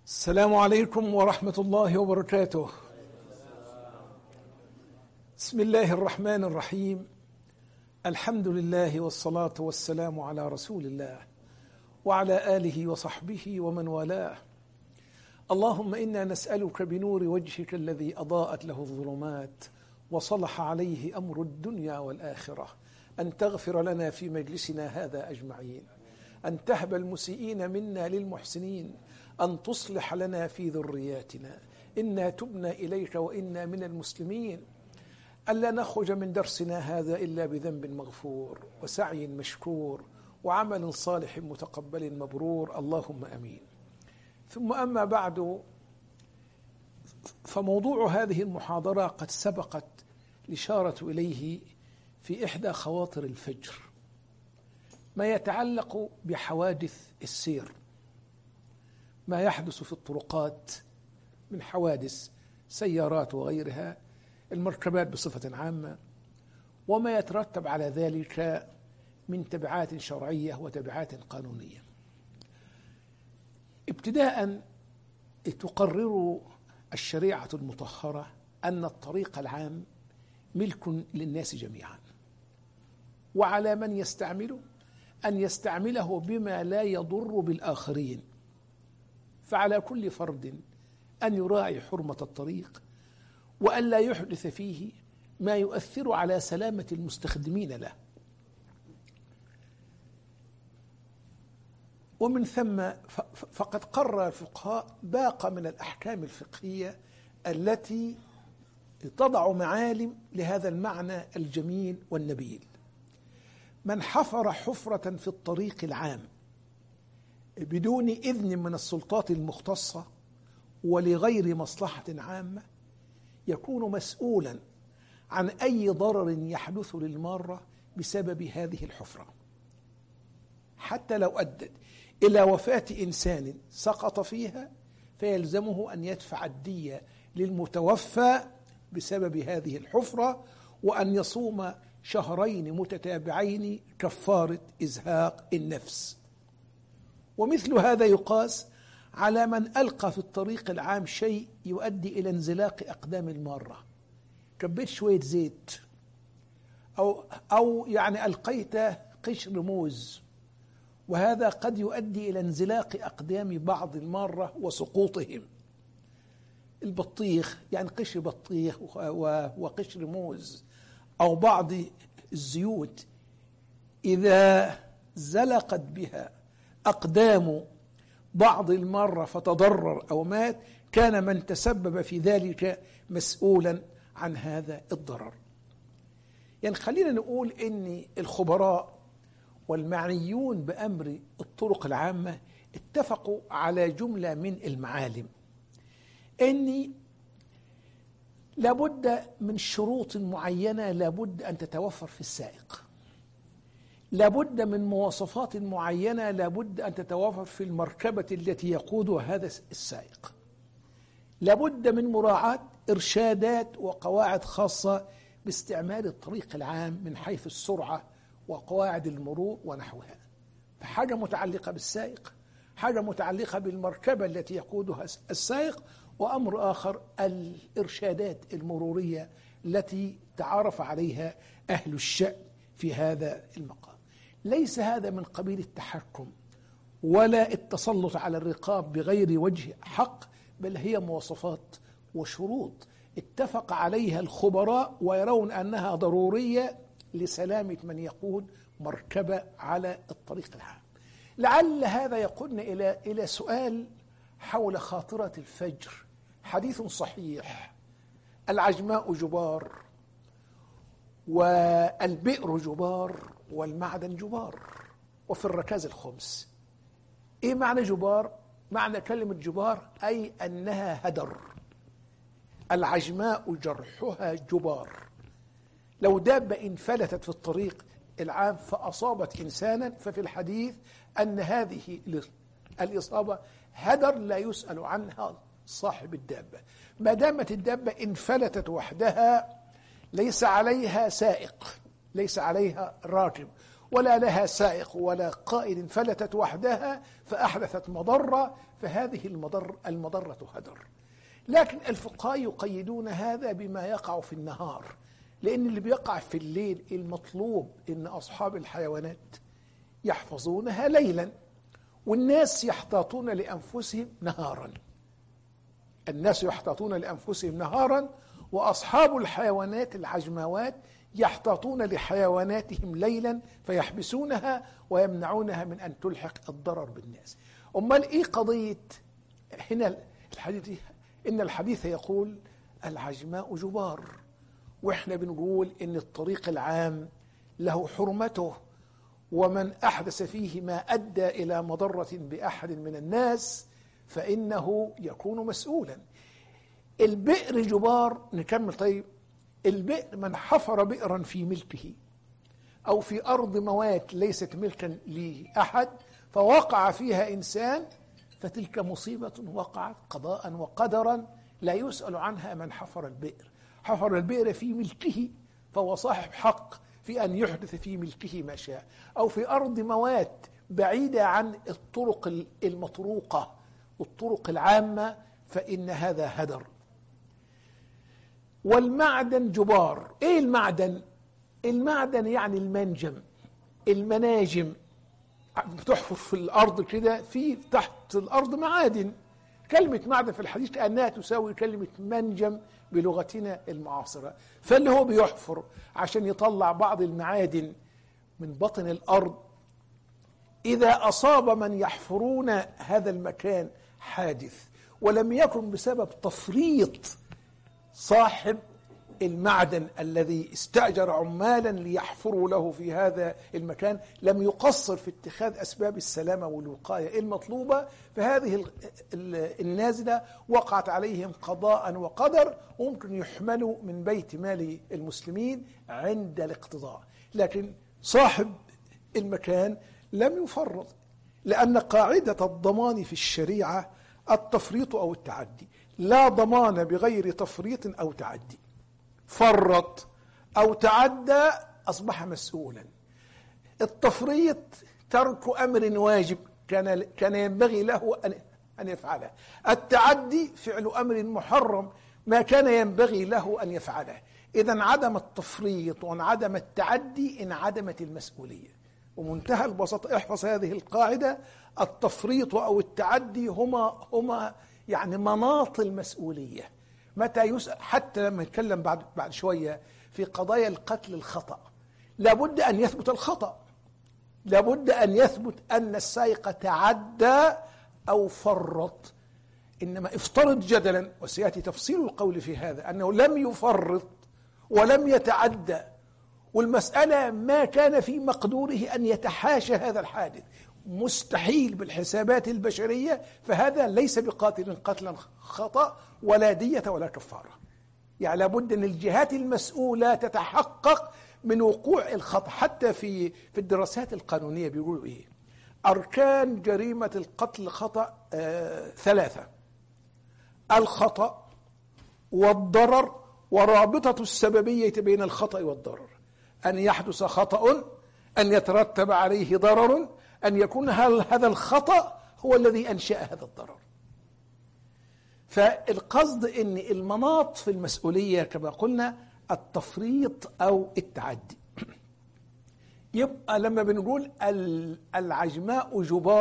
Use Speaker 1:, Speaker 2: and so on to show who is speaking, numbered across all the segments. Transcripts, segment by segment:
Speaker 1: السلام عليكم ورحمة الله وبركاته. بسم الله الرحمن الرحيم. الحمد لله والصلاة والسلام على رسول الله وعلى آله وصحبه ومن والاه. اللهم إنا نسألك بنور وجهك الذي أضاءت له الظلمات وصلح عليه أمر الدنيا والآخرة أن تغفر لنا في مجلسنا هذا أجمعين، أن تهب المسيئين منا للمحسنين، أن تصلح لنا في ذرياتنا، إنا تبنا إليك وإنا من المسلمين، ألا نخرج من درسنا هذا إلا بذنب مغفور وسعي مشكور وعمل صالح متقبل مبرور، اللهم أمين. ثم أما بعد، فموضوع هذه المحاضرة قد سبقت الإشارة إليه في إحدى خواطر الفجر، ما يتعلق بحوادث السير، ما يحدث في الطرقات من حوادث سيارات وغيرها، المركبات بصفة عامة، وما يترتب على ذلك من تبعات شرعية وتبعات قانونية. ابتداء تقرر الشريعة المطهرة أن الطريق العام ملك للناس جميعا، وعلى من يستعمله أن يستعمله بما لا يضر بالآخرين، فعلى كل فرد أن يراعي حرمة الطريق وأن لا يحدث فيه ما يؤثر على سلامة المستخدمين له. ومن ثم فقد قرر الفقهاء باقة من الأحكام الفقهية التي تضع معالم لهذا المعنى الجميل والنبيل. من حفر حفرة في الطريق العام بدون إذن من السلطات المختصة ولغير مصلحة عامة يكون مسؤولا عن أي ضرر يحدث للمارة بسبب هذه الحفرة، حتى لو أدت إلى وفاة إنسان سقط فيها فيلزمه أن يدفع الدية للمتوفى بسبب هذه الحفرة، وأن يصوم شهرين متتابعين كفارة إزهاق النفس. ومثل هذا يقاس على من ألقى في الطريق العام شيء يؤدي إلى انزلاق أقدام المارة، كبيت شوية زيت أو يعني ألقيت قشر موز، وهذا قد يؤدي إلى انزلاق أقدام بعض المارة وسقوطهم. البطيخ، يعني قشر بطيخ وقشر موز أو بعض الزيوت، إذا زلقت بها أقدام بعض المارة فتضرر أو مات، كان من تسبب في ذلك مسؤولا عن هذا الضرر. يعني خلينا نقول إن الخبراء والمعنيون بأمر الطرق العامة اتفقوا على جملة من المعالم، إن لابد من شروط معينة لابد أن تتوفر في السائق، لابد من مواصفات معينة لابد أن تتوفر في المركبة التي يقودها هذا السائق، لابد من مراعاة إرشادات وقواعد خاصة باستعمال الطريق العام من حيث السرعة وقواعد المرور ونحوها. فحاجة متعلقة بالسائق، حاجة متعلقة بالمركبة التي يقودها السائق، وأمر آخر الإرشادات المرورية التي تعارف عليها أهل الشأن في هذا المقام. ليس هذا من قبيل التحكم ولا التسلط على الرقاب بغير وجه حق، بل هي مواصفات وشروط اتفق عليها الخبراء ويرون أنها ضرورية لسلامة من يقود مركبة على الطريق العام. لعل هذا يقودنا إلى سؤال حول خاطرة الفجر. حديث صحيح: العجماء جبار والبئر جبار والمعدن جبار، وفي الركاز الخمس. ايه معنى جبار؟ معنى كلمة جبار أي أنها هدر. العجماء جرحها جبار. لو دابة انفلتت في الطريق العام فأصابت إنسانا، ففي الحديث أن هذه الإصابة هدر لا يسأل عنها صاحب الدابة. ما دامت الدابة انفلتت وحدها ليس عليها سائق، ليس عليها راكب، ولا لها سائق ولا قائد، انفلتت وحدها فأحدثت مضرة، فهذه المضرة هدر. لكن الفقهاء يقيدون هذا بما يقع في النهار، لأن اللي بيقع في الليل المطلوب إن أصحاب الحيوانات يحفظونها ليلا، والناس يحتاطون لأنفسهم نهارا. الناس يحتاطون لأنفسهم نهارا، وأصحاب الحيوانات العجماوات يحتاطون لحيواناتهم ليلا فيحبسونها ويمنعونها من أن تلحق الضرر بالناس. أمال إيه قضية هنا الحديث؟ إن الحديث يقول العجماء جبار، وإحنا بنقول إن الطريق العام له حرمته، ومن أحدث فيه ما أدى إلى مضرة بأحد من الناس فإنه يكون مسؤولا. البئر جبار. نكمل. طيب البئر، من حفر بئرا في ملكه أو في أرض موات ليست ملكا لأحد فوقع فيها إنسان، فتلك مصيبة وقعت قضاء وقدرا لا يسأل عنها من حفر البئر. حفر البئر في ملكه فهو صاحب حق في أن يحدث في ملكه ما شاء، أو في أرض موات بعيدة عن الطرق المطروقة والطرق العامة، فإن هذا هدر. والمعدن جبار. إيه المعدن؟ المعدن يعني المنجم، المناجم، بتحفر في الأرض كده، في تحت الأرض معادن. كلمة معدن في الحديث كأنها تساوي كلمة منجم بلغتنا المعاصرة. فاللي هو بيحفر عشان يطلع بعض المعادن من بطن الأرض، إذا أصاب من يحفرون هذا المكان حادث ولم يكن بسبب تفريط صاحب المعدن الذي استأجر عمالا ليحفروا له في هذا المكان، لم يقصر في اتخاذ أسباب السلامة والوقاية المطلوبة، فهذه النازلة وقعت عليهم قضاء وقدر، وممكن يحملوا من بيت مال المسلمين عند الاقتضاء. لكن صاحب المكان لم يفرط، لأن قاعدة الضمان في الشريعة التفريط أو التعدي. لا ضمان بغير تفريط أو تعدي. فرط أو تعدى أصبح مسؤولا. التفريط ترك أمر واجب كان ينبغي له أن يفعله. التعدي فعل أمر محرم ما كان ينبغي له أن يفعله. إذا عدم التفريط وانعدم التعدي انعدمت المسؤولية. ومنتهى البساطة احفظ هذه القاعدة: التفريط أو التعدي هما يعني مناط المسؤولية. متى يسأل، حتى لما نتكلم بعد شوية في قضايا القتل الخطأ، لابد أن يثبت الخطأ، لابد أن يثبت أن السائق تعدى أو فرط. إنما افترض جدلا، وسيأتي تفصيل القول في هذا، أنه لم يفرط ولم يتعدى، والمسألة ما كان في مقدوره أن يتحاشى هذا الحادث، مستحيل بالحسابات البشرية، فهذا ليس بقاتل قتلا خطأ ولا دية ولا كفارة. يعني لابد أن الجهات المسؤولة تتحقق من وقوع الخطأ. حتى في الدراسات القانونية بيقولوا إيه؟ أركان جريمة القتل خطأ 3: الخطأ والضرر ورابطة السببية بين الخطأ والضرر. أن يحدث خطأ، أن يترتب عليه ضرر، أن يكون هذا الخطأ هو الذي أنشأ هذا الضرر. فالقصد أن المناط في المسؤولية كما قلنا التفريط أو التعدي. يبقى لما بنقول العجماء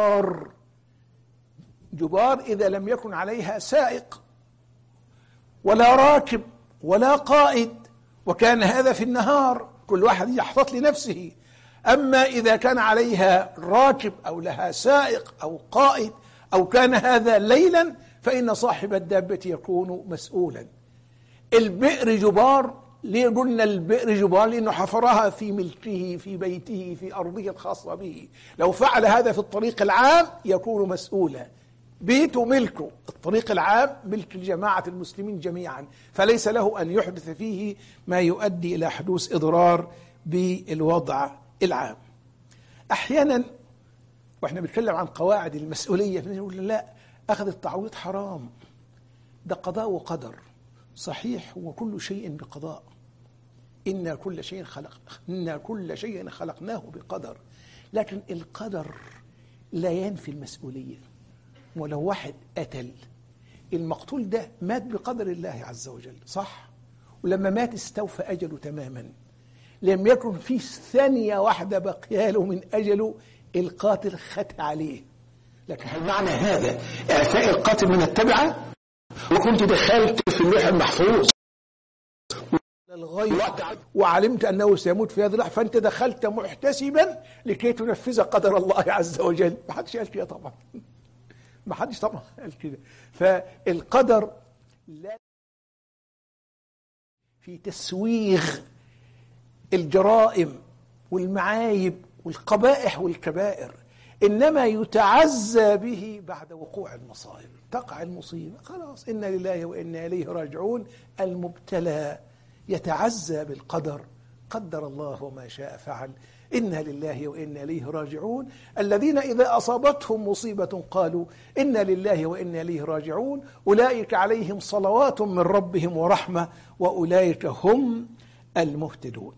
Speaker 1: جبار إذا لم يكن عليها سائق ولا راكب ولا قائد، وكان هذا في النهار كل واحد يحتاط لنفسه. أما إذا كان عليها راكب أو لها سائق أو قائد أو كان هذا ليلا فإن صاحب الدابة يكون مسؤولا. البئر جبار. ليه قلنا البئر جبار؟ لأنه حفرها في ملكه، في بيته، في أرضه الخاصة به. لو فعل هذا في الطريق العام يكون مسؤولا. بيته ملكه، الطريق العام ملك الجماعة المسلمين جميعا، فليس له أن يحدث فيه ما يؤدي إلى حدوث إضرار بالوضع العام. أحيانا وإحنا بنتكلم عن قواعد المسؤولية نقول لا، أخذ التعويض حرام، ده قضاء وقدر. صحيح، وكل شيء بقضاء. إن كل شيء خلقناه بقدر. لكن القدر لا ينفي المسؤولية. ولو واحد قتل، المقتول ده مات بقدر الله عز وجل، صح؟ ولما مات استوفى أجله تماما، لم يكن في ثانية واحدة بقياله من أجله، القاتل خت عليه. لكن هل معنى هذا إعفاء القاتل من التبعة؟ وكنت دخلت في اللوح المحفوظ الغيب وعلمت أنه سيموت في هذا اللحظة، فأنت دخلت محتسبا لكي تنفذ قدر الله عز وجل. ما حدش قال كده طبعا، ما حدش طبعا قال كده. فالقدر لا في تسويغ الجرائم والمعايب والقبائح والكبائر، إنما يتعزى به بعد وقوع المصائب. تقع المصيبة خلاص، إنا لله وإنا إليه راجعون. المبتلى يتعزى بالقدر، قدر الله وما شاء فعل، إنا لله وإنا إليه راجعون. الذين إذا أصابتهم مصيبة قالوا إنا لله وإنا إليه راجعون أولئك عليهم صلوات من ربهم ورحمة وأولئك هم المهتدون.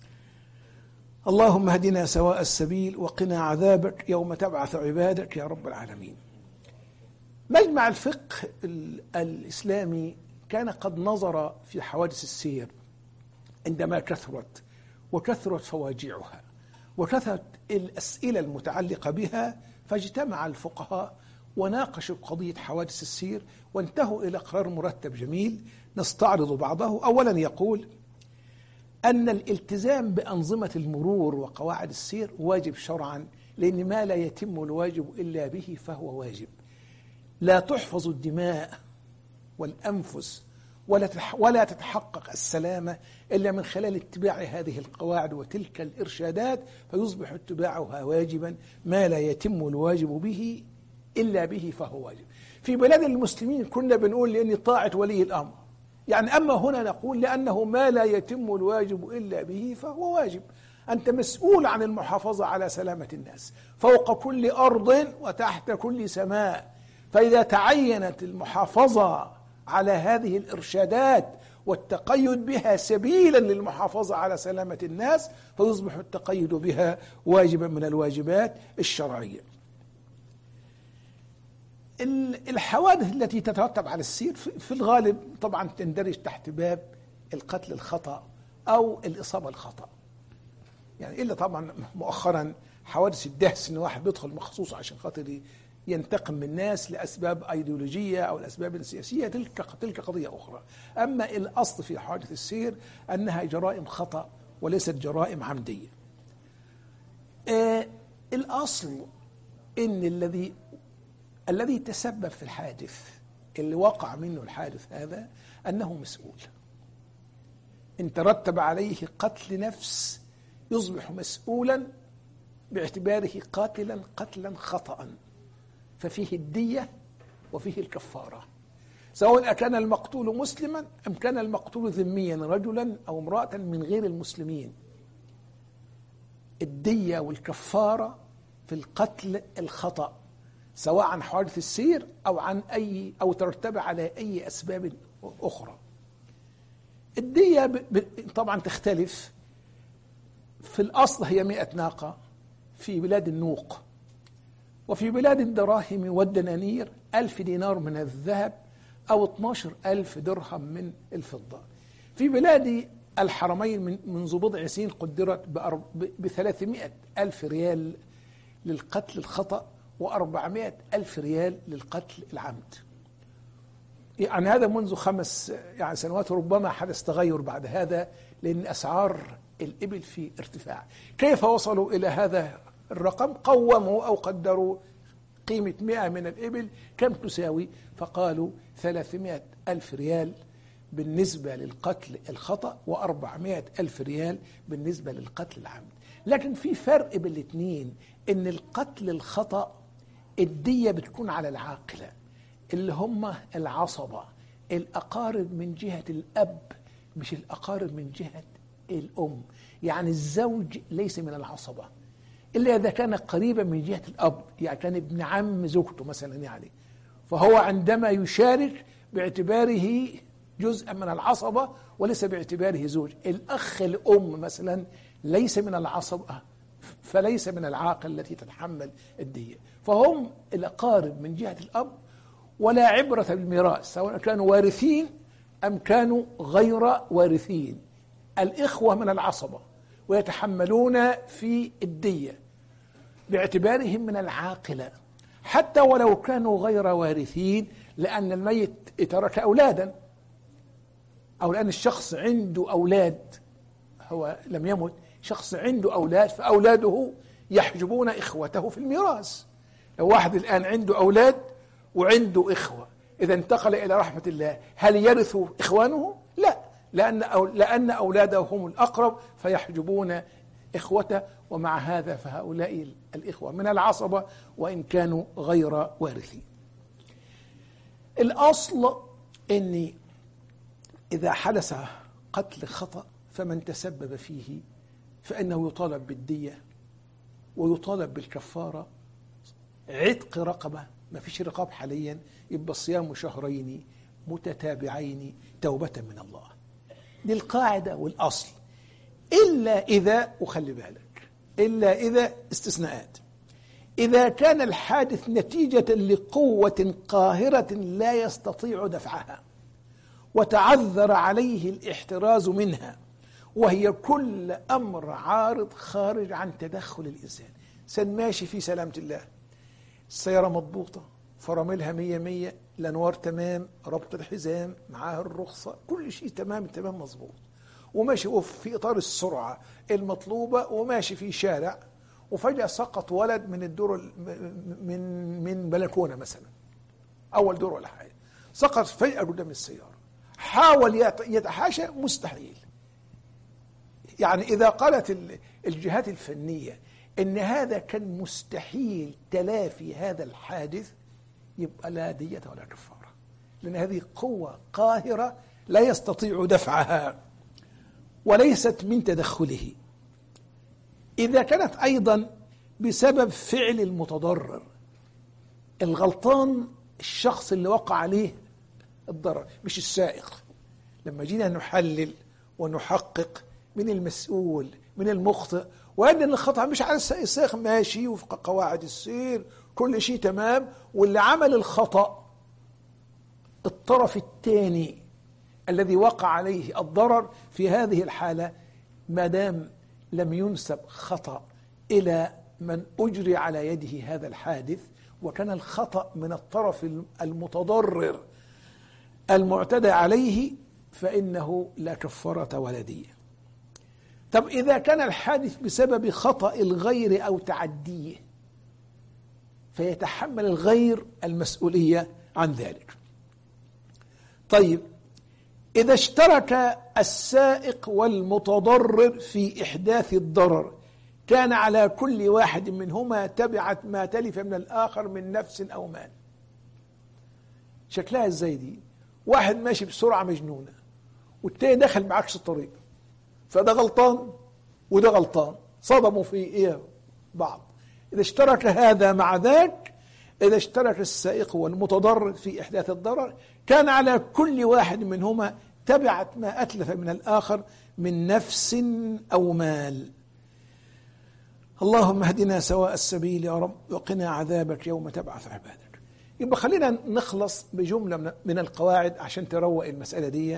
Speaker 1: اللهم اهدنا سواء السبيل وقنا عذابك يوم تبعث عبادك يا رب العالمين. مجمع الفقه الإسلامي كان قد نظر في حوادث السير عندما كثرت، وكثرت فواجعها، وكثرت الأسئلة المتعلقة بها، فاجتمع الفقهاء وناقشوا قضية حوادث السير وانتهوا إلى قرار مرتب جميل نستعرض بعضه. أولا يقول أن الالتزام بأنظمة المرور وقواعد السير واجب شرعا، لأن ما لا يتم الواجب إلا به فهو واجب. لا تحفظ الدماء والأنفس ولا تتحقق السلامة إلا من خلال اتباع هذه القواعد وتلك الإرشادات، فيصبح اتباعها واجبا. ما لا يتم الواجب به إلا به فهو واجب. في بلاد المسلمين كنا بنقول لأن طاعة ولي الأمر، يعني أما هنا نقول لأنه ما لا يتم الواجب إلا به فهو واجب. أنت مسؤول عن المحافظة على سلامة الناس فوق كل أرض وتحت كل سماء. فإذا تعينت المحافظة على هذه الإرشادات والتقيد بها سبيلا للمحافظة على سلامة الناس، فيصبح التقيد بها واجبا من الواجبات الشرعية. الحوادث التي تترتب على السير في الغالب طبعا تندرج تحت باب القتل الخطأ أو الإصابة الخطأ، يعني إلا طبعا مؤخرا حوادث الدهس، إن واحد بيدخل مخصوص عشان خاطر ينتقم من الناس لأسباب أيديولوجية أو الأسباب السياسية، تلك قضية أخرى. أما الأصل في حوادث السير أنها جرائم خطأ وليست جرائم عمدية. الأصل إن الذي تسبب في الحادث اللي وقع منه الحادث هذا أنه مسؤول. إن ترتب عليه قتل نفس يصبح مسؤولا باعتباره قتلا خطأ، ففيه الدية وفيه الكفارة، سواء كان المقتول مسلما أم كان المقتول ذميا رجلا أو امرأة من غير المسلمين. الدية والكفارة في القتل الخطأ، سواء عن حوادث السير أو ترتب على أي أسباب أخرى. الدية طبعا تختلف. في الأصل هي 100 ناقة في بلاد النوق، وفي بلاد الدراهم والدنانير 1000 دينار من الذهب أو 12,000 درهم من الفضة. في بلاد الحرمين منذ بضع سنين قدرت ب300,000 ريال للقتل الخطأ و400,000 ريال للقتل العمد. يعني هذا منذ 5 سنوات، ربما حدث تغير بعد هذا لأن أسعار الإبل في ارتفاع. كيف وصلوا إلى هذا الرقم؟ قوموا أو قدروا قيمة 100 من الإبل كم تساوي، فقالوا 300,000 ريال بالنسبة للقتل الخطأ و400,000 ريال بالنسبة للقتل العمد. لكن في فرق بين الاثنين، إن القتل الخطأ الدية بتكون على العاقلة اللي هم العصبة، الأقارب من جهة الأب مش الأقارب من جهة الأم. يعني الزوج ليس من العصبة إلا إذا كان قريبا من جهة الأب، يعني كان ابن عم زوجته مثلا، يعني فهو عندما يشارك باعتباره جزءا من العصبة وليس باعتباره زوج. الأخ الأم مثلا ليس من العصبة فليس من العاقل التي تتحمل الدية. فهم الأقارب من جهة الأب، ولا عبرة بالميراث سواء كانوا وارثين أم كانوا غير وارثين. الإخوة من العصبة ويتحملون في الدية باعتبارهم من العاقلة، حتى ولو كانوا غير وارثين، لأن الميت ترك أولادا، أو لأن الشخص عنده أولاد، هو لم يمت، شخص عنده أولاد، فأولاده يحجبون إخوته في الميراث. لو واحد الآن عنده أولاد وعنده إخوة، إذا انتقل إلى رحمة الله، هل يرث إخوانه؟ لا، لأن أولاده هم الأقرب فيحجبون إخوته. ومع هذا فهؤلاء الإخوة من العصبة وإن كانوا غير وارثين. الأصل أن إذا حدث قتل خطأ فمن تسبب فيه فإنه يطالب بالدية ويطالب بالكفارة، عتق رقبة، ما فيش رقاب حاليا، يبقى صيام شهرين متتابعين توبة من الله. دي القاعدة والأصل، إلا إذا، وخلي بالك، إلا إذا استثناءات، إذا كان الحادث نتيجة لقوة قاهرة لا يستطيع دفعها وتعذر عليه الاحتراز منها، وهي كل أمر عارض خارج عن تدخل الإنسان. إنسان ماشي في سلامة الله، السيارة مضبوطة، فراملها 100، الأنوار تمام، ربط الحزام، معاه الرخصة، كل شيء تمام تمام مضبوط، وماشي في إطار السرعة المطلوبة، وماشي في شارع، وفجأة سقط ولد من الدور من بلكونة مثلا، أول دور ولا حاجة، سقط فجأة قدام السيارة، حاول يتحاشى، مستحيل. يعني إذا قالت الجهات الفنية إن هذا كان مستحيل تلافي هذا الحادث، يبقى لا دية ولا كفارة، لأن هذه قوة قاهرة لا يستطيع دفعها وليست من تدخله. إذا كانت أيضا بسبب فعل المتضرر، الغلطان الشخص اللي وقع عليه الضرر مش السائق. لما جينا نحلل ونحقق من المسؤول من المخطئ، وأن الخطأ مش على السائق، ماشي وفق قواعد السير، كل شيء تمام، واللي عمل الخطأ الطرف الثاني الذي وقع عليه الضرر، في هذه الحالة ما دام لم ينسب خطأ إلى من أجري على يده هذا الحادث، وكان الخطأ من الطرف المتضرر المعتدى عليه، فإنه لا كفارة ولا دية. طب إذا كان الحادث بسبب خطأ الغير أو تعديه، فيتحمل الغير المسؤولية عن ذلك. طيب، إذا اشترك السائق والمتضرر في إحداث الضرر، كان على كل واحد منهما تبعة ما تلف من الآخر من نفس أو مال. شكلها ازاي دي؟ واحد ماشي بسرعة مجنونة والتاني دخل بعكس الطريق، فده غلطان وده غلطان، صدموا في ايه بعض. إذا اشترك هذا مع ذاك، إذا اشترك السائق والمتضرر في إحداث الضرر، كان على كل واحد منهما تبعة ما أتلف من الآخر من نفس أو مال. اللهم اهدنا سواء السبيل يا رب، وقنا عذابك يوم تبعث عبادك. يبقى خلينا نخلص بجملة من القواعد عشان تروق المسألة دي.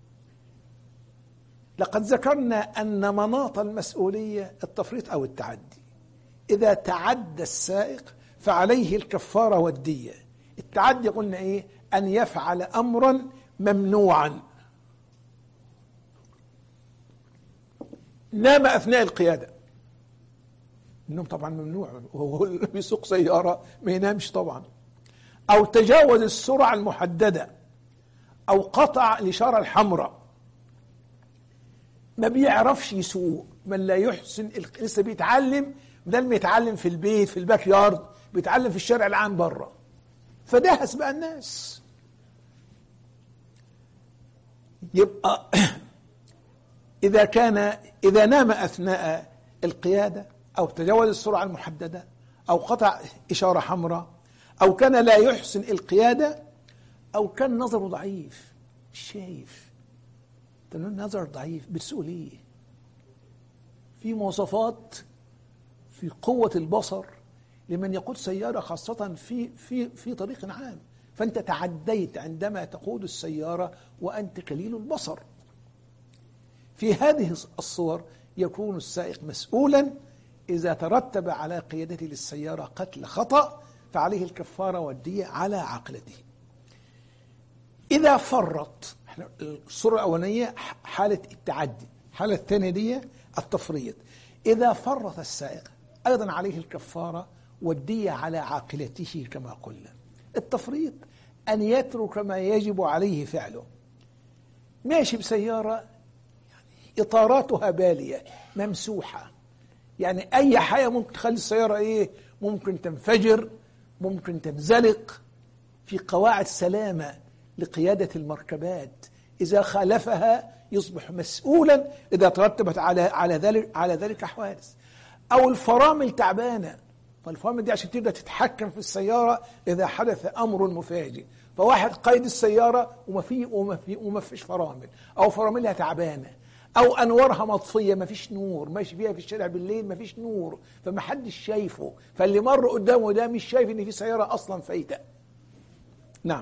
Speaker 1: لقد ذكرنا أن مناط المسؤولية التفريط أو التعدي. إذا تعدى السائق فعليه الكفارة والدية. التعدي قلنا إيه؟ أن يفعل أمرا ممنوعا، نام أثناء القيادة، النوم طبعا ممنوع، وهو بيسوق سيارة ما ينامش طبعا، أو تجاوز السرعة المحددة، أو قطع الإشارة الحمراء، ما بيعرفش يسوق، من لا يحسن، لسه بيتعلم، بدل ما يتعلم في البيت في الباك يارد، بيتعلم في الشارع العام بره، فدهس بقى الناس. يبقى إذا نام أثناء القيادة، أو تجاوز السرعة المحددة، أو قطع إشارة حمراء، أو كان لا يحسن القيادة، أو كان نظره ضعيف مش شايف. نظر ضعيف بتسوق ليه؟ في مواصفات في قوة البصر لمن يقود سيارة، خاصة في طريق عام. فأنت تعديت عندما تقود السيارة وأنت قليل البصر. في هذه الصور يكون السائق مسؤولا إذا ترتب على قيادته للسيارة قتل خطأ، فعليه الكفارة والدية على عاقلته. إذا فرط، الصورة الأولانية حالة التعدي، الحالة الثانية دي التفريط. إذا فرط السائق أيضا عليه الكفارة والدية على عاقلته كما قلنا. التفريط أن يترك ما يجب عليه فعله. ماشي بسيارة إطاراتها بالية ممسوحة، يعني أي حاجة ممكن تخلي السيارة ممكن تنفجر، ممكن تنزلق. في قواعد سلامة لقيادة المركبات، إذا خالفها يصبح مسؤولا إذا ترتبت على ذلك حوادث. أو الفرامل تعبانة، فالفرامل دي عشان تقدر تتحكم في السيارة إذا حدث أمر مفاجئ، فواحد قيد السيارة وما فيش فرامل، أو فراملها تعبانة، أو أنوارها مطفية، ما فيش نور، ماشي فيها في الشارع بالليل ما فيش نور، فما حدش شايفه، فاللي مر قدامه ده مش شايف إن في سيارة أصلا فايتة. نعم.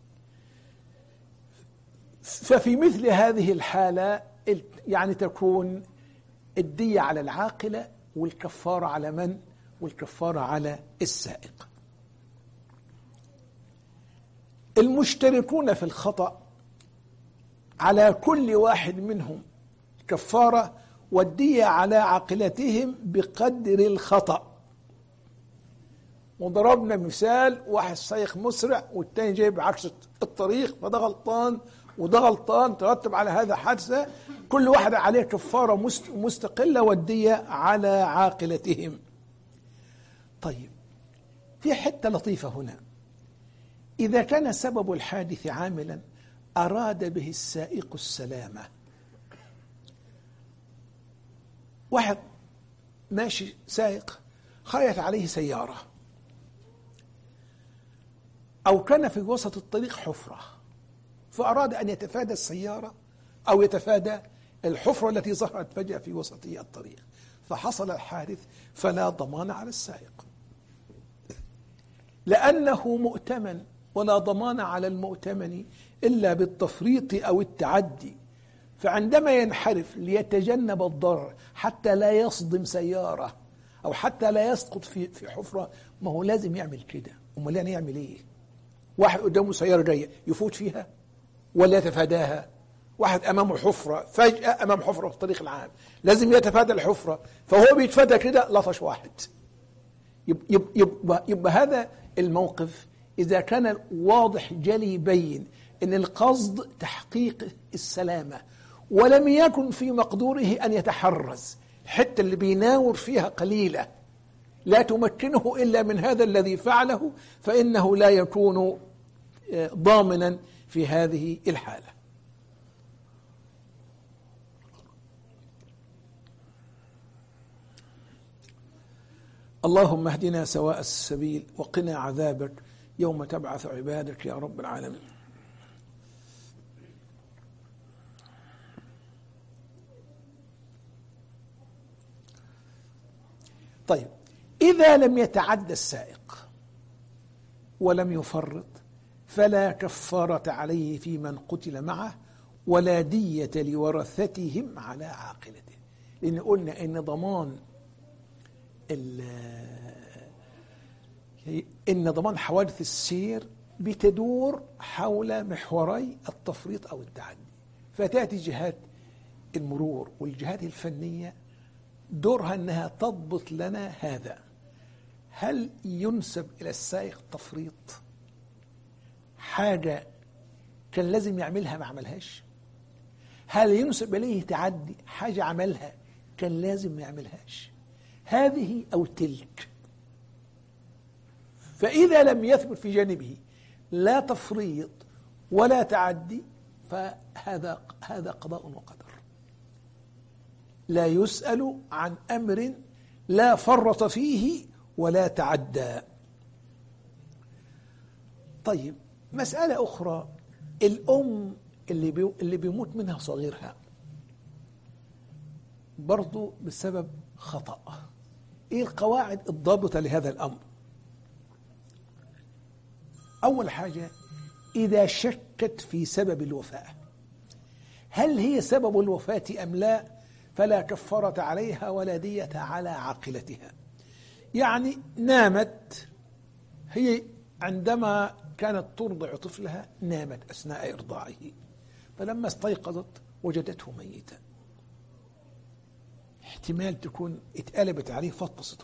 Speaker 1: ففي مثل هذه الحالة يعني تكون الدية على العاقلة، والكفارة على من؟ والكفارة على السائق. المشتركون في الخطأ على كل واحد منهم كفارة والدية على عاقلتهم بقدر الخطأ. وضربنا مثال، واحد سايق مسرع والتاني جاي بعكس الطريق، فده غلطان وده غلطان، ترتب على هذا حادثة، كل واحد عليه كفارة مستقلة والدية على عاقلتهم. طيب، في حتة لطيفة هنا. إذا كان سبب الحادث عاملا أراد به السائق السلامة، واحد ماشي سائق خرجت عليه سيارة، أو كان في وسط الطريق حفرة، فأراد أن يتفادى السيارة أو يتفادى الحفرة التي ظهرت فجأة في وسط الطريق، فحصل الحادث، فلا ضمان على السائق لأنه مؤتمن، ولا ضمان على المؤتمن إلا بالتفريط أو التعدي. فعندما ينحرف ليتجنب الضرر حتى لا يصدم سيارة أو حتى لا يسقط في حفرة، ما هو لازم يعمل كده. أمال يعني يعمل إيه؟ واحد قدامه سيارة جاية يفوت فيها ولا يتفاداها؟ واحد أمامه حفرة، فجأة أمام حفرة في الطريق العام، لازم يتفادى الحفرة، فهو بيتفادى كده لطش واحد. يبقى هذا الموقف إذا كان واضح جلي بين إن القصد تحقيق السلامة ولم يكن في مقدوره أن يتحرز، الحتة اللي بيناور فيها قليلة لا تمكنه إلا من هذا الذي فعله، فإنه لا يكون ضامنا في هذه الحالة. اللهم اهدنا سواء السبيل وقنا عذابك يوم تبعث عبادك يا رب العالمين. طيب، إذا لم يتعد السائق ولم يفرط فلا كفارة عليه في من قتل معه ولا دية لورثتهم على عاقلته، لأن قلنا إن ضمان حوادث السير بتدور حول محوري التفريط أو التعدي. فتأتي جهات المرور والجهات الفنية دورها أنها تضبط لنا هذا. هل ينسب إلى السائق تفريط؟ حاجة كان لازم يعملها ما عملهاش؟ هل ينسب إليه تعدي؟ حاجة عملها كان لازم ما يعملهاش؟ هذه أو تلك. فإذا لم يثبت في جانبه لا تفريط ولا تعدي فهذا قضاء وقدر، لا يسأل عن أمر لا فرط فيه ولا تعدى. طيب، مسألة أخرى، الأم اللي بيموت منها صغيرها برضو بسبب خطأ، إيه القواعد الضابطة لهذا الأمر؟ أول حاجة، إذا شكت في سبب الوفاة، هل هي سبب الوفاة أم لا، فلا كفارة عليها ولا دية على عاقلتها. يعني نامت هي عندما كانت ترضع طفلها، نامت أثناء إرضاعه، فلما استيقظت وجدته ميتا، احتمال تكون اتقلبت عليه فطسته،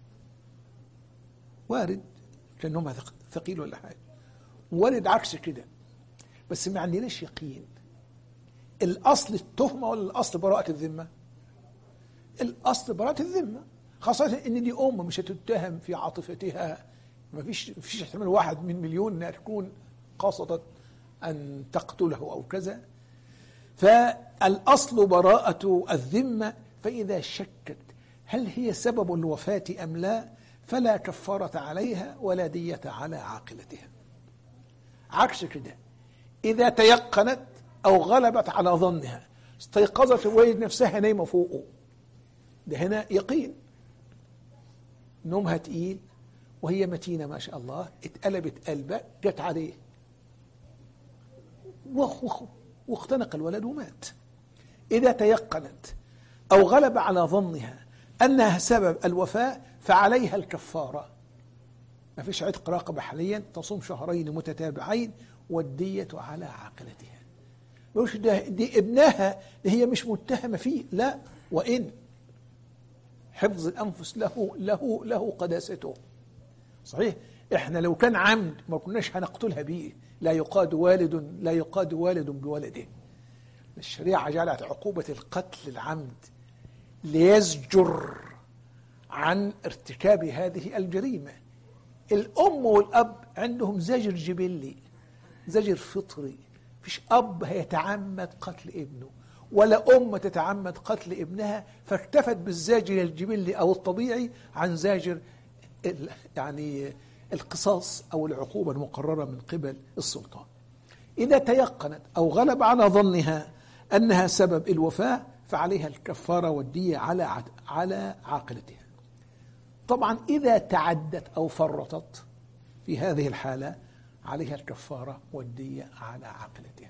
Speaker 1: وارد، كان نومها ثقيل ولا حاجة، وارد عكس كده، بس ما عندناش يقين. الأصل التهمة ولا الأصل براءة الذمة؟ الأصل براءة الذمة، خاصة إن دي أم مش هتتهم في عاطفتها، ما فيش احتمال 1 من مليون أنها تكون قصدت أن تقتله أو كذا. فالأصل براءة الذمة، فإذا شكت هل هي سبب الوفاة أم لا، فلا كفارة عليها ولا دية على عاقلتها. عكس كده، إذا تيقنت أو غلبت على ظنها، استيقظت ووجدت نفسها نايمة فوقه، ده هنا يقين، نومها تقيل وهي متينة ما شاء الله، اتقلبت قلبه جت عليه واختنق الولد ومات. إذا تيقنت أو غلب على ظنها أنها سبب الوفاة، فعليها الكفارة، ما فيش عتق رقبة حاليا، تصوم 2 شهرين متتابعين، والدية على عاقلتها. مش دي ابنها، هي مش متهمة فيه، لا، وإن حفظ الأنفس له قداسته. صحيح احنا لو كان عمد ما كناش هنقتلها بيه، لا يقاد والد بولده. الشريعة جعلت عقوبة القتل العمد ليزجر عن ارتكاب هذه الجريمة. الأم والأب عندهم زجر جبلي، زجر فطري، فيش أب هيتعمد قتل ابنه ولا أم تتعمد قتل ابنها، فاكتفت بالزاجر الجبلي أو الطبيعي عن زاجر يعني القصاص أو العقوبة المقررة من قبل السلطان. إذا تيقنت أو غلب على ظنها أنها سبب الوفاة، فعليها الكفارة والدية على عاقلتها. طبعا إذا تعدت أو فرطت في هذه الحالة، عليها الكفارة والدية على عاقلتها.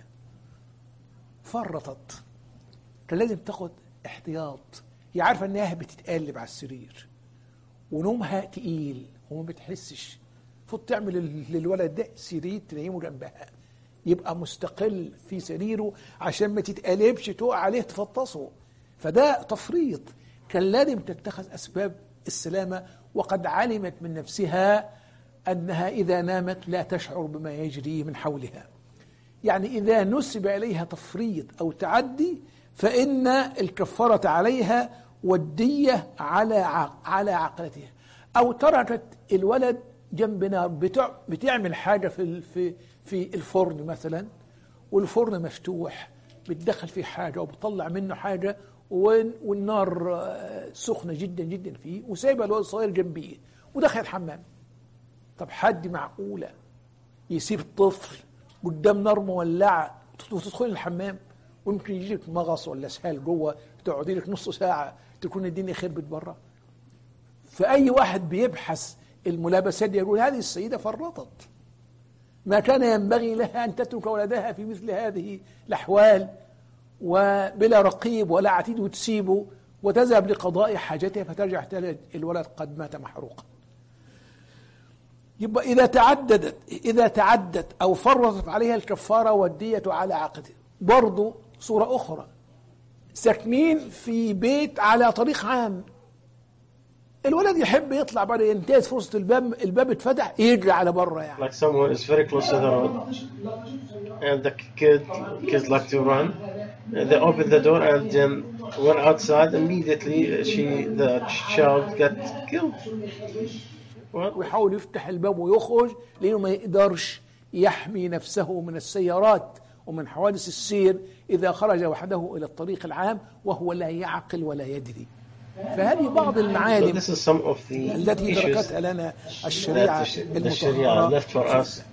Speaker 1: فرطت، كان لازم تاخد احتياط، هي عارفة أنها بتتقلب على السرير ونومها تقيل وما بتحسش، فوت تعمل للولد ده سرير تنيمه جنبها، يبقى مستقل في سريره عشان ما تتقلبش تقع عليه تفطسه، فده تفريط. كان لازم تتخذ أسباب السلامة، وقد علمت من نفسها أنها إذا نامت لا تشعر بما يجري من حولها. يعني إذا نسب إليها تفريط أو تعدي، فإن الكفارة عليها والدية على عقلتها. أو تركت الولد جنب نار بتعمل حاجة في الفرن مثلا، والفرن مفتوح، بتدخل فيه حاجة وبتطلع منه حاجة، والنار سخنة جدا جدا فيه، وسايبه الولد الصغير جنبيه ودخل الحمام. طب حد معقولة يسيب طفل قدام نار مولعة وتدخل الحمام، ويمكن يجيك مغص ولا سهال جوه، تقعدي لك نص ساعة تكون الدنيا خربت بره؟ فأي واحد بيبحث الملابسات دي يقول هذه السيدة فرطت، ما كان ينبغي لها أن تترك ولدها في مثل هذه الأحوال وبلا رقيب ولا عتيد، وتسيبه وتذهب لقضاء حاجتها، فترجع تجد الولد قد مات محروقا. يبقى إذا تعدت أو فرطت عليها الكفارة والدية على عقده. برضو صورة أخرى، ساكنين في بيت على طريق عام، الولد يحب يطلع بره، ينتهز فرصة الباب اتفتح يجري على بره، يعني
Speaker 2: like someone is very close to the road and the kids like to run, they open the door and then when outside immediately the child got killed.
Speaker 1: ويحاول يفتح الباب ويخرج، لأنه ما يقدرش يحمي نفسه من السيارات ومن حوادث السير إذا خرج وحده إلى الطريق العام وهو لا يعقل ولا يدري. فهذه بعض المعالم التي تركتها لنا الشريعة المطهرة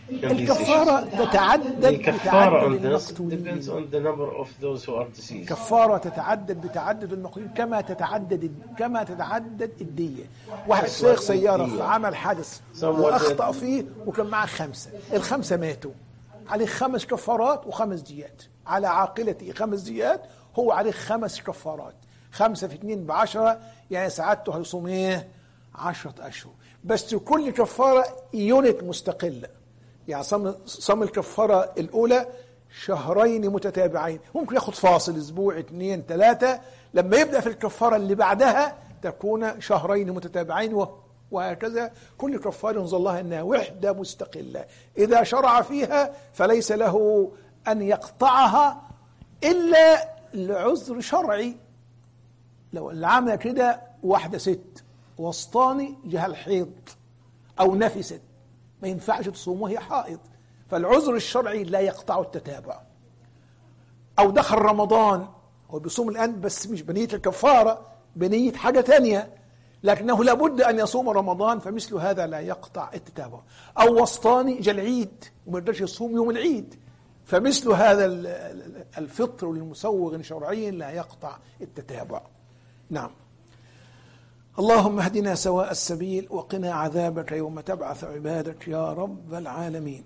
Speaker 1: الكفارة تتعدد
Speaker 2: كفارة on
Speaker 1: بتعدد
Speaker 2: this
Speaker 1: المقتولين.
Speaker 2: depends on the number of those who are deceased.
Speaker 1: كفارة تتعدد بتعدد المقتولين كما تتعدد الدية. واحد سايق سيارة عمل حادث وأخطأ فيه وكان معه 5، ال5 ماتوا، عليه 5 كفارات و5 ديات، على عاقلته 5 ديات، هو عليه 5 كفارات. 5 في 2 ب10، يعني سعادته هيصوم 10 أشهر. بس كل كفارة يونت مستقلة، يعني صام الكفارة الأولى شهرين متتابعين، ممكن ياخد فاصل أسبوع 2 3، لما يبدأ في الكفارة اللي بعدها تكون شهرين متتابعين، وهكذا. كل كفارة ينظر الله أنها وحدة مستقلة، إذا شرع فيها فليس له أن يقطعها إلا لعذر شرعي. لو اللي عامله كده واحدة ست وسطاني جه الحيض أو نفست، ما ينفعش تصوم وهي حائض، فالعذر الشرعي لا يقطع التتابع. أو دخل رمضان، هو بيصوم الآن بس مش بنية الكفارة، بنية حاجة تانية، لكنه لابد أن يصوم رمضان، فمثل هذا لا يقطع التتابع. أو وسطاني جاء العيد وما يقدرش يصوم يوم العيد، فمثل هذا الفطر للمسوغ شرعيا لا يقطع التتابع. نعم. اللهم اهدنا سواء السبيل وقنا عذابك يوم تبعث عبادك يا رب العالمين.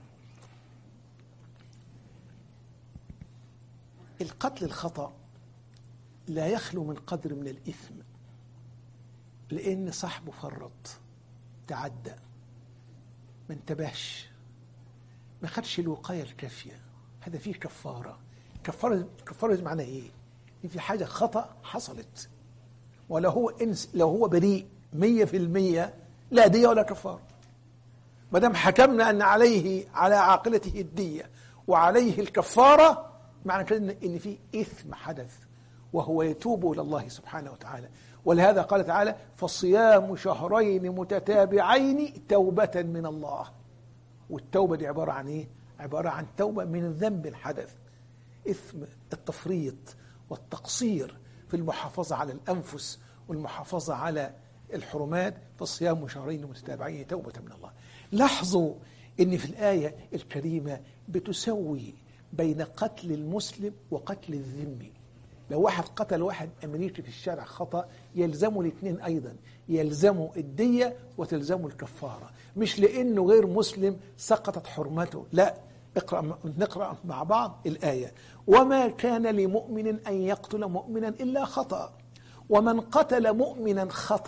Speaker 1: القتل الخطأ لا يخلو من قدر من الإثم، لأن صاحبه فرط، تعدى، ما انتبهش، ما خدش الوقاية الكافية، هذا فيه كفارة. كفارة معناه إيه؟ إن في حاجة خطأ حصلت، ولو هو بريء 100% لا دية ولا كفارة. ما دام حكمنا أن عليه على عاقلته الدية وعليه الكفارة، معنى كده إن في إثم حدث، وهو يتوب إلى الله سبحانه وتعالى. ولهذا قال تعالى: فصيام شهرين متتابعين توبة من الله. والتوبة دي عبارة عن إيه؟ عبارة عن توبة من ذنب حدث، إثم التفريط والتقصير في المحافظة على الأنفس والمحافظة على الحرمات. فصيام شهرين متتابعين توبة من الله. لاحظوا إن في الآية الكريمة بتسوي بين قتل المسلم وقتل الذمي. لو واحد قتل واحد أمريكي في الشارع خطأ، يلزموا الاثنين أيضا، يلزموا الدية وتلزموا الكفارة، مش لأنه غير مسلم سقطت حرمته، لا. نقرأ مع بعض الآية: وما كان لمؤمن أن يقتل مؤمنا إلا خطأ، ومن قتل مؤمنا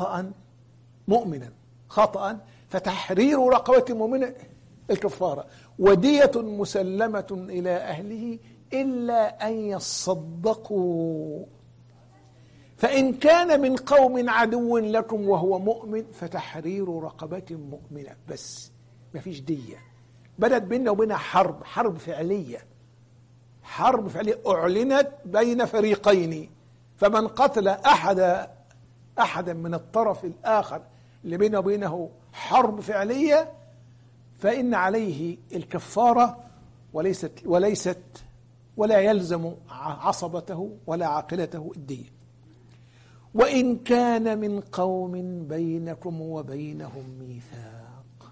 Speaker 1: خطأ فتحرير رقبة مؤمنة الكفارة، ودية مسلمة إلى أهله إلا أن يصدقوا، فإن كان من قوم عدو لكم وهو مؤمن فتحرير رقبة مؤمنة. بس ما فيش دية. بدأت بيننا وبينها حرب فعلية أعلنت بين فريقين، فمن قتل أحدا من الطرف الآخر اللي بينه وبينه حرب فعلية فإن عليه الكفارة، ولا يلزم عصبته ولا عاقلته الدية. وإن كان من قوم بينكم وبينهم ميثاق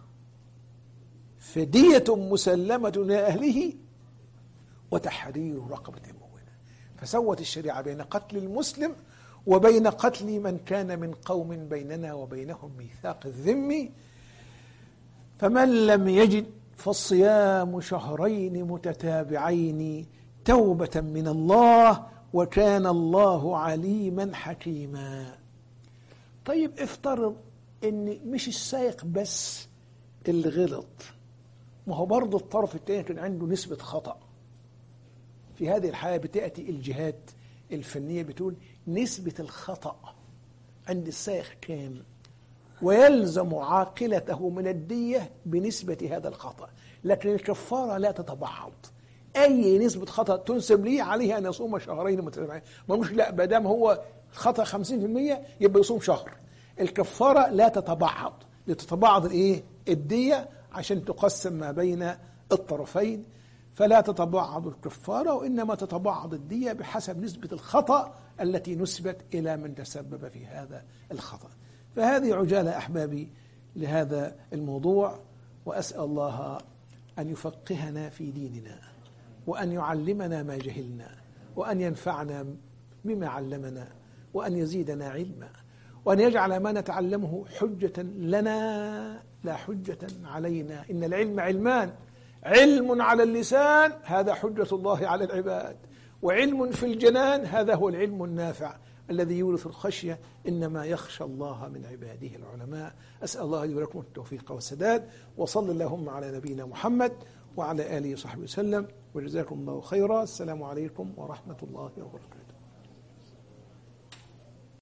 Speaker 1: فدية مسلمة لأهله وتحرير رقبة مؤمنة. فسوت الشريعة بين قتل المسلم وبين قتل من كان من قوم بيننا وبينهم ميثاق الذم. فمن لم يجد فالصيام شهرين متتابعين توبة من الله وكان الله عليما حكيما. طيب افترض ان مش السائق بس اللي غلط، ما هو برضه الطرف الثاني كان عنده نسبة خطأ. في هذه الحالة بتأتي الجهات الفنية بتقول نسبة الخطأ عند السائق كام، ويلزم عاقلته من الدية بنسبة هذا الخطأ، لكن الكفارة لا تتبعض. أي نسبة خطأ تنسب ليه عليه أن يصوم شهرين متتابعين. ما مش لا بدام هو خطأ 50% يبقى يصوم شهر. الكفارة لا تتبعض، لتتبعض الدية عشان تقسم ما بين الطرفين، فلا تتبعض الكفارة وإنما تتبعض الدية بحسب نسبة الخطأ التي نسبت إلى من تسبب في هذا الخطأ. فهذه عجالة أحبابي لهذا الموضوع، وأسأل الله أن يفقهنا في ديننا، وأن يعلمنا ما جهلنا، وأن ينفعنا بما علمنا، وأن يزيدنا علما، وأن يجعل ما نتعلمه حجة لنا لا حجة علينا. إن العلم علمان: علم على اللسان هذا حجة الله على العباد، وعلم في الجنان هذا هو العلم النافع الذي يورث الخشية. إنما يخشى الله من عباده العلماء. أسأل الله لي ولكم التوفيق والسداد، وصل اللهم على نبينا محمد وعلى آله وصحبه وسلم، وجزاكم الله خيرا. السلام عليكم ورحمة الله وبركاته.